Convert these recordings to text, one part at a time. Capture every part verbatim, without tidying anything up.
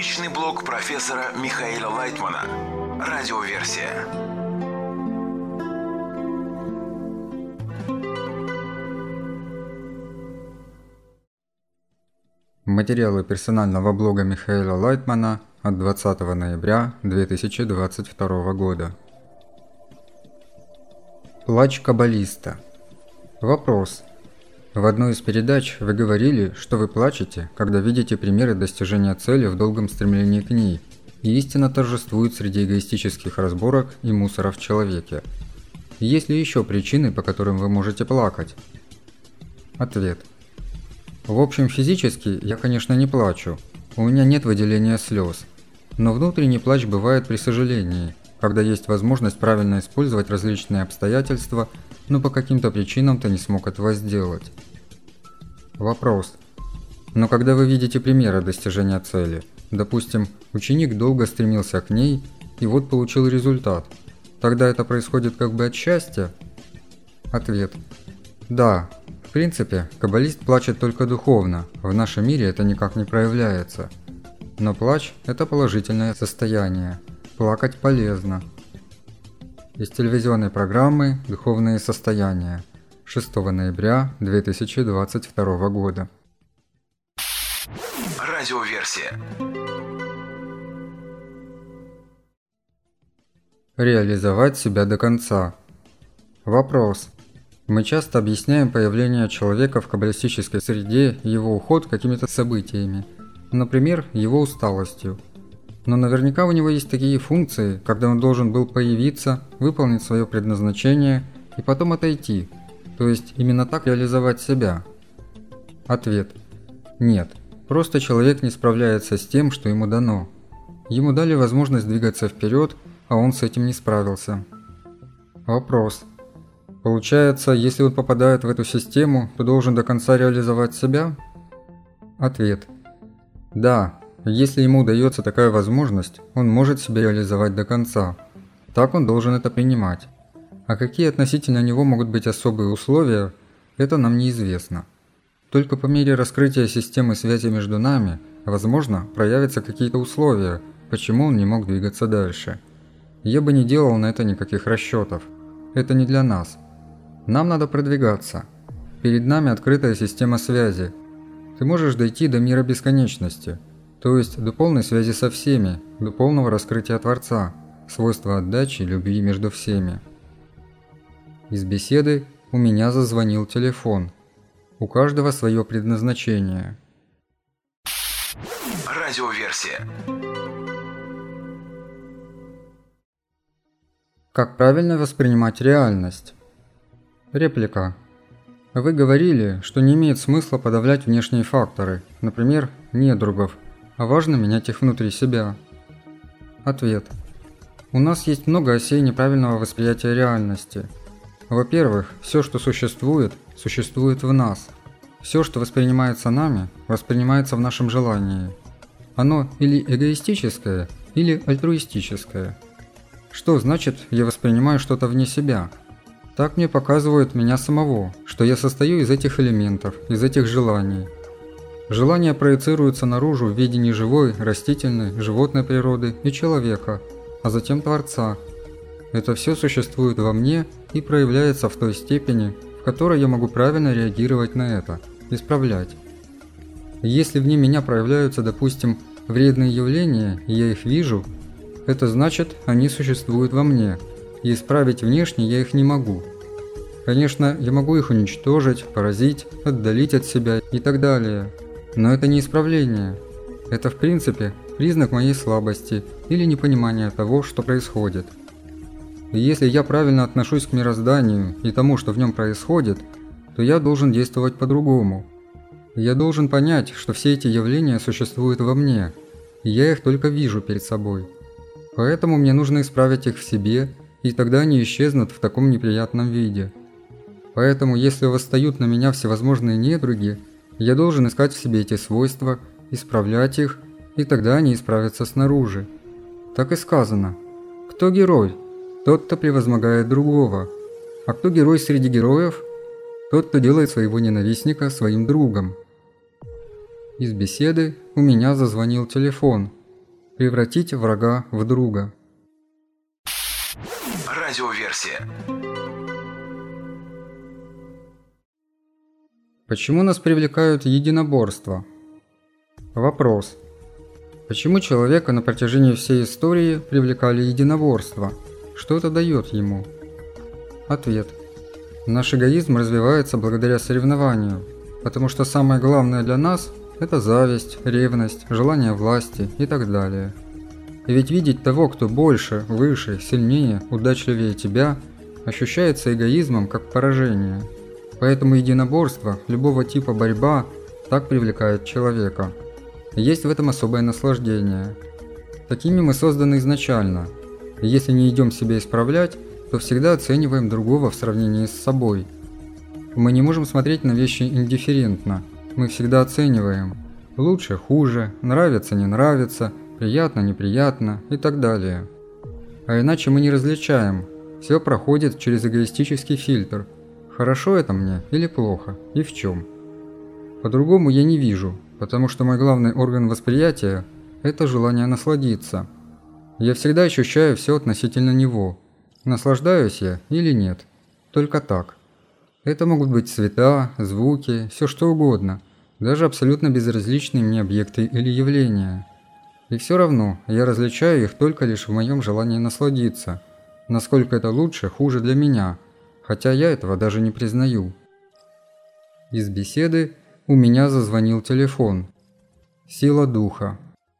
Научный блог профессора Михаила Лайтмана. Радиоверсия. Материалы персонального блога Михаила Лайтмана от двадцатого ноября две тысячи двадцать второго года. Плач каббалиста. Вопрос. В одной из передач вы говорили, что вы плачете, когда видите примеры достижения цели в долгом стремлении к ней, и истина торжествует среди эгоистических разборок и мусора в человеке. Есть ли еще причины, по которым вы можете плакать? Ответ. В общем, физически я, конечно, не плачу, у меня нет выделения слез, но внутренний плач бывает при сожалении, когда есть возможность правильно использовать различные обстоятельства, но по каким-то причинам ты не смог этого сделать. Вопрос. Но когда вы видите примеры достижения цели, допустим, ученик долго стремился к ней и вот получил результат, тогда это происходит как бы от счастья? Ответ. Да. В принципе, каббалист плачет только духовно, в нашем мире это никак не проявляется. Но плач – это положительное состояние. Плакать полезно. Из телевизионной программы «Духовные состояния» шестого ноября две тысячи двадцать второго года. Радиоверсия. Реализовать себя до конца. Вопрос. Мы часто объясняем появление человека в каббалистической среде и его уход какими-то событиями, например, его усталостью. Но наверняка у него есть такие функции, когда он должен был появиться, выполнить свое предназначение и потом отойти, то есть именно так реализовать себя. Ответ. Нет, просто человек не справляется с тем, что ему дано. Ему дали возможность двигаться вперед, а он с этим не справился. Вопрос. Получается, если он попадает в эту систему, то должен до конца реализовать себя? Ответ. Да. Если ему удается такая возможность, он может себя реализовать до конца. Так он должен это принимать. А какие относительно него могут быть особые условия, это нам неизвестно. Только по мере раскрытия системы связи между нами, возможно, проявятся какие-то условия, почему он не мог двигаться дальше. Я бы не делал на это никаких расчетов. Это не для нас. Нам надо продвигаться. Перед нами открытая система связи. Ты можешь дойти до мира бесконечности. То есть до полной связи со всеми, до полного раскрытия Творца, свойства отдачи и любви между всеми. Из беседы у меня зазвонил телефон. У каждого свое предназначение. Радиоверсия. Как правильно воспринимать реальность? Реплика. Вы говорили, что не имеет смысла подавлять внешние факторы, например, недругов, а важно менять их внутри себя. Ответ. У нас есть много осей неправильного восприятия реальности. Во-первых, все, что существует, существует в нас. Все, что воспринимается нами, воспринимается в нашем желании. Оно или эгоистическое, или альтруистическое. Что значит «я воспринимаю что-то вне себя»? Так мне показывают меня самого, что я состою из этих элементов, из этих желаний. Желания проецируются наружу в виде неживой, растительной, животной природы и человека, а затем Творца. Это все существует во мне и проявляется в той степени, в которой я могу правильно реагировать на это, исправлять. Если вне меня проявляются, допустим, вредные явления, и я их вижу, это значит, они существуют во мне, и исправить внешне я их не могу. Конечно, я могу их уничтожить, поразить, отдалить от себя и так далее. Но это не исправление. Это в принципе признак моей слабости или непонимания того, что происходит. И если я правильно отношусь к мирозданию и тому, что в нем происходит, то я должен действовать по-другому. Я должен понять, что все эти явления существуют во мне, и я их только вижу перед собой. Поэтому мне нужно исправить их в себе, и тогда они исчезнут в таком неприятном виде. Поэтому если восстают на меня всевозможные недруги, я должен искать в себе эти свойства, исправлять их, и тогда они исправятся снаружи. Так и сказано. Кто герой? Тот, кто превозмогает другого. А кто герой среди героев? Тот, кто делает своего ненавистника своим другом. Из беседы у меня зазвонил телефон. Превратить врага в друга. Радиоверсия. Почему нас привлекают единоборства? Вопрос. Почему человека на протяжении всей истории привлекали единоборства? Что это дает ему? Ответ. Наш эгоизм развивается благодаря соревнованию, потому что самое главное для нас – это зависть, ревность, желание власти и так далее. И ведь видеть того, кто больше, выше, сильнее, удачливее тебя, ощущается эгоизмом как поражение. Поэтому единоборство, любого типа борьба, так привлекает человека. Есть в этом особое наслаждение. Такими мы созданы изначально. И если не идем себя исправлять, то всегда оцениваем другого в сравнении с собой. Мы не можем смотреть на вещи индифферентно. Мы всегда оцениваем. Лучше, хуже, нравится, не нравится, приятно, неприятно и так далее. А иначе мы не различаем. Все проходит через эгоистический фильтр. Хорошо это мне или плохо, и в чем. По-другому я не вижу, потому что мой главный орган восприятия – это желание насладиться. Я всегда ощущаю все относительно него. Наслаждаюсь я или нет. Только так. Это могут быть цвета, звуки, все что угодно, даже абсолютно безразличные мне объекты или явления. И все равно я различаю их только лишь в моем желании насладиться, насколько это лучше, хуже для меня, хотя я этого даже не признаю. Из беседы у меня зазвонил телефон. Сила духа.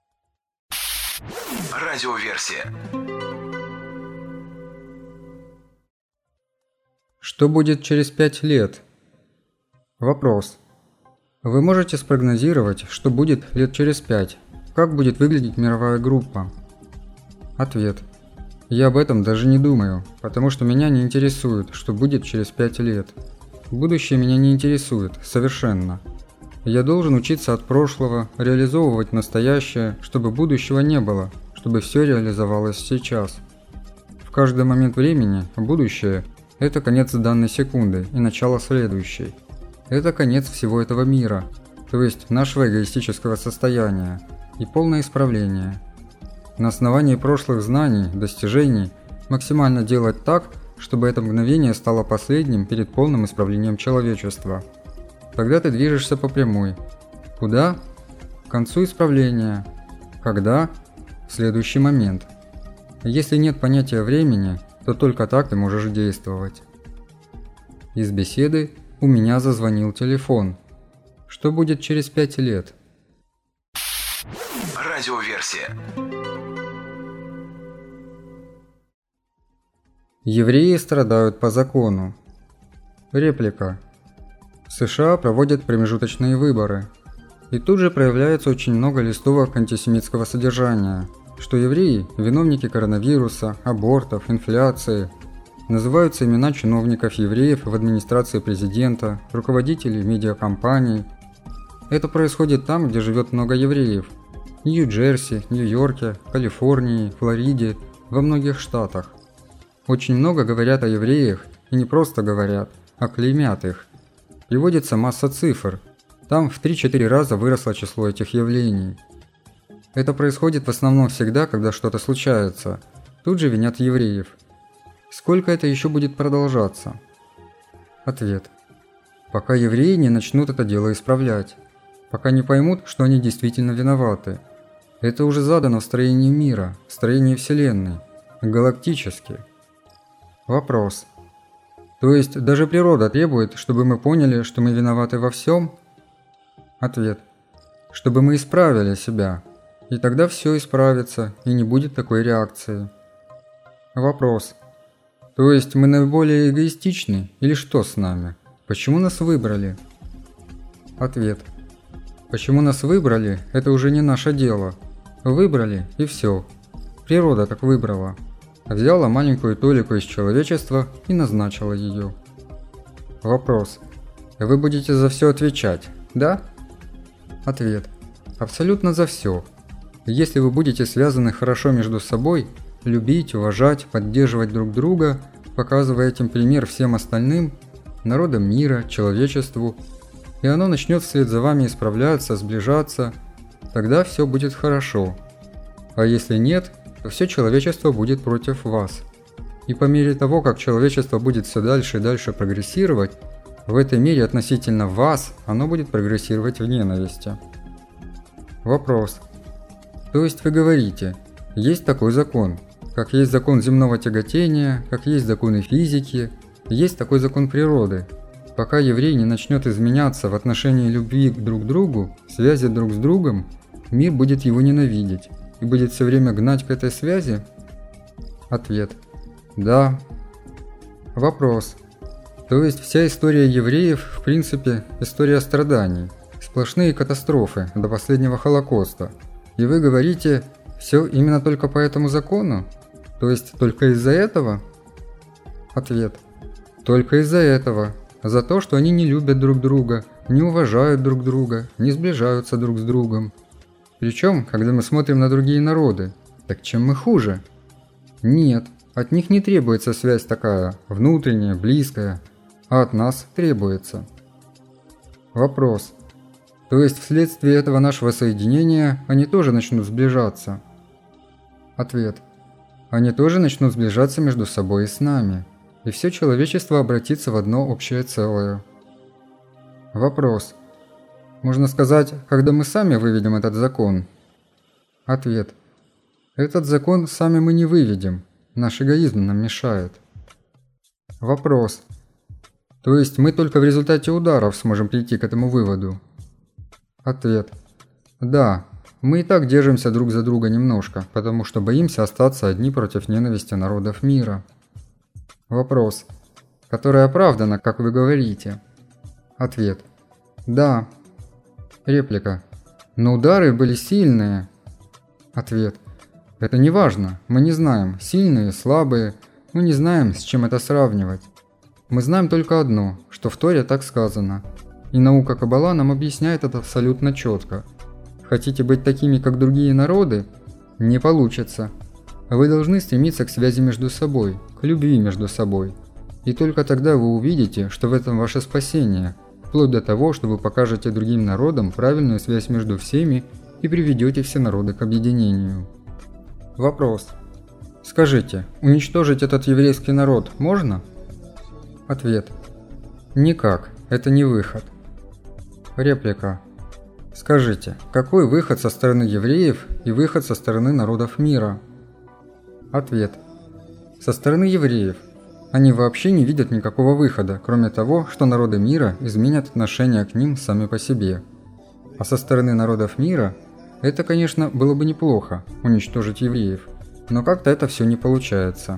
Радиоверсия. Что будет через пять лет? Вопрос. Вы можете спрогнозировать, что будет лет через пять? Как будет выглядеть мировая группа? Ответ. Я об этом даже не думаю, потому что меня не интересует, что будет через пять лет. Будущее меня не интересует, совершенно. Я должен учиться от прошлого, реализовывать настоящее, чтобы будущего не было, чтобы все реализовалось сейчас. В каждый момент времени будущее – это конец данной секунды и начало следующей. Это конец всего этого мира, то есть нашего эгоистического состояния, и полное исправление. На основании прошлых знаний, достижений, максимально делать так, чтобы это мгновение стало последним перед полным исправлением человечества. Тогда ты движешься по прямой. Куда? К концу исправления. Когда? В следующий момент. Если нет понятия времени, то только так ты можешь действовать. Из беседы у меня зазвонил телефон. Что будет через пять лет? Радиоверсия. Евреи страдают по закону. Реплика. В США проводят промежуточные выборы. И тут же проявляется очень много листовок антисемитского содержания, что евреи – виновники коронавируса, абортов, инфляции. Называются имена чиновников евреев в администрации президента, руководителей медиакомпаний. Это происходит там, где живет много евреев. В Нью-Джерси, Нью-Йорке, Калифорнии, Флориде, во многих штатах. Очень много говорят о евреях, и не просто говорят, а клеймят их. Приводится масса цифр. Там в три-четыре раза выросло число этих явлений. Это происходит в основном всегда, когда что-то случается. Тут же винят евреев. Сколько это еще будет продолжаться? Ответ. Пока евреи не начнут это дело исправлять. Пока не поймут, что они действительно виноваты. Это уже задано в строении мира, в строении Вселенной. Галактически. Вопрос. То есть даже природа требует, чтобы мы поняли, что мы виноваты во всем? Ответ. Чтобы мы исправили себя. И тогда все исправится, и не будет такой реакции. Вопрос. То есть мы наиболее эгоистичны, или что с нами? Почему нас выбрали? Ответ. Почему нас выбрали, это уже не наше дело. Выбрали, и все. Природа так выбрала. Взяла маленькую толику из человечества и назначила ее. Вопрос. Вы будете за все отвечать, да? Ответ. Абсолютно за все. Если вы будете связаны хорошо между собой, любить, уважать, поддерживать друг друга, показывая этим пример всем остальным, народам мира, человечеству, и оно начнет вслед за вами исправляться, сближаться, тогда все будет хорошо. А если нет, то все человечество будет против вас. И по мере того, как человечество будет все дальше и дальше прогрессировать, в этой мере относительно вас оно будет прогрессировать в ненависти. Вопрос. То есть вы говорите, есть такой закон, как есть закон земного тяготения, как есть законы физики, есть такой закон природы. Пока еврей не начнет изменяться в отношении любви друг к другу, связи друг с другом, мир будет его ненавидеть и будет все время гнать к этой связи? Ответ. Да. Вопрос. То есть вся история евреев, в принципе, история страданий, сплошные катастрофы до последнего Холокоста. И вы говорите, все именно только по этому закону? То есть только из-за этого? Ответ. Только из-за этого. За то, что они не любят друг друга, не уважают друг друга, не сближаются друг с другом. Причем, когда мы смотрим на другие народы, так чем мы хуже? Нет, от них не требуется связь такая, внутренняя, близкая, а от нас требуется. Вопрос. То есть вследствие этого нашего соединения они тоже начнут сближаться? Ответ. Они тоже начнут сближаться между собой и с нами, и все человечество обратится в одно общее целое. Вопрос. Можно сказать, когда мы сами выведем этот закон? Ответ. Этот закон сами мы не выведем, наш эгоизм нам мешает. Вопрос. То есть мы только в результате ударов сможем прийти к этому выводу? Ответ. Да, мы и так держимся друг за друга немножко, потому что боимся остаться одни против ненависти народов мира. Вопрос. Которая оправдана, как вы говорите? Ответ. Да. Реплика. Но удары были сильные. Ответ. Это не важно, мы не знаем, сильные, слабые, мы не знаем, с чем это сравнивать. Мы знаем только одно, что в Торе так сказано. И наука Каббала нам объясняет это абсолютно четко. Хотите быть такими, как другие народы? Не получится. Вы должны стремиться к связи между собой, к любви между собой. И только тогда вы увидите, что в этом ваше спасение, вплоть до того, что вы покажете другим народам правильную связь между всеми и приведете все народы к объединению. Вопрос. Скажите, уничтожить этот еврейский народ можно? Ответ. Никак, это не выход. Реплика. Скажите, какой выход со стороны евреев и выход со стороны народов мира? Ответ. Со стороны евреев. Они вообще не видят никакого выхода, кроме того, что народы мира изменят отношение к ним сами по себе. А со стороны народов мира, это, конечно, было бы неплохо, уничтожить евреев, но как-то это все не получается.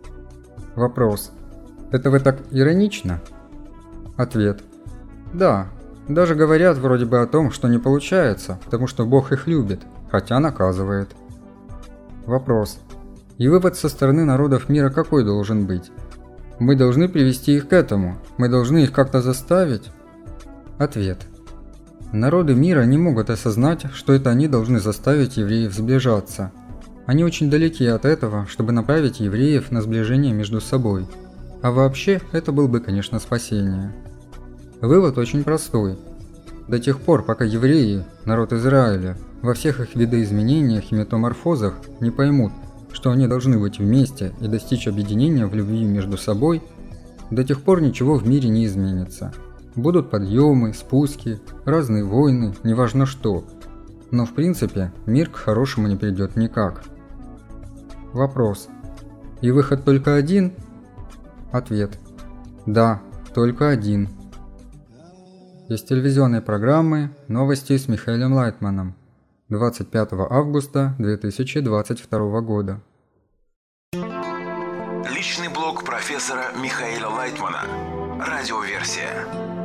Вопрос. Это вы так иронично? Ответ. Да, даже говорят вроде бы о том, что не получается, потому что Бог их любит, хотя наказывает. Вопрос. И вывод со стороны народов мира какой должен быть? Мы должны привести их к этому, мы должны их как-то заставить? Ответ. Народы мира не могут осознать, что это они должны заставить евреев сближаться. Они очень далеки от этого, чтобы направить евреев на сближение между собой. А вообще, это был бы, конечно, спасение. Вывод очень простой. До тех пор, пока евреи, народ Израиля, во всех их видоизменениях и метаморфозах не поймут, что они должны быть вместе и достичь объединения в любви между собой, до тех пор ничего в мире не изменится. Будут подъемы, спуски, разные войны, неважно что. Но в принципе, мир к хорошему не придет никак. Вопрос. И выход только один? Ответ. Да, только один. Из телевизионной программы «Новости с Михаилом Лайтманом» двадцать пятого августа две тысячи двадцать второго года. Личный блог профессора Михаила Лайтмана. Радиоверсия.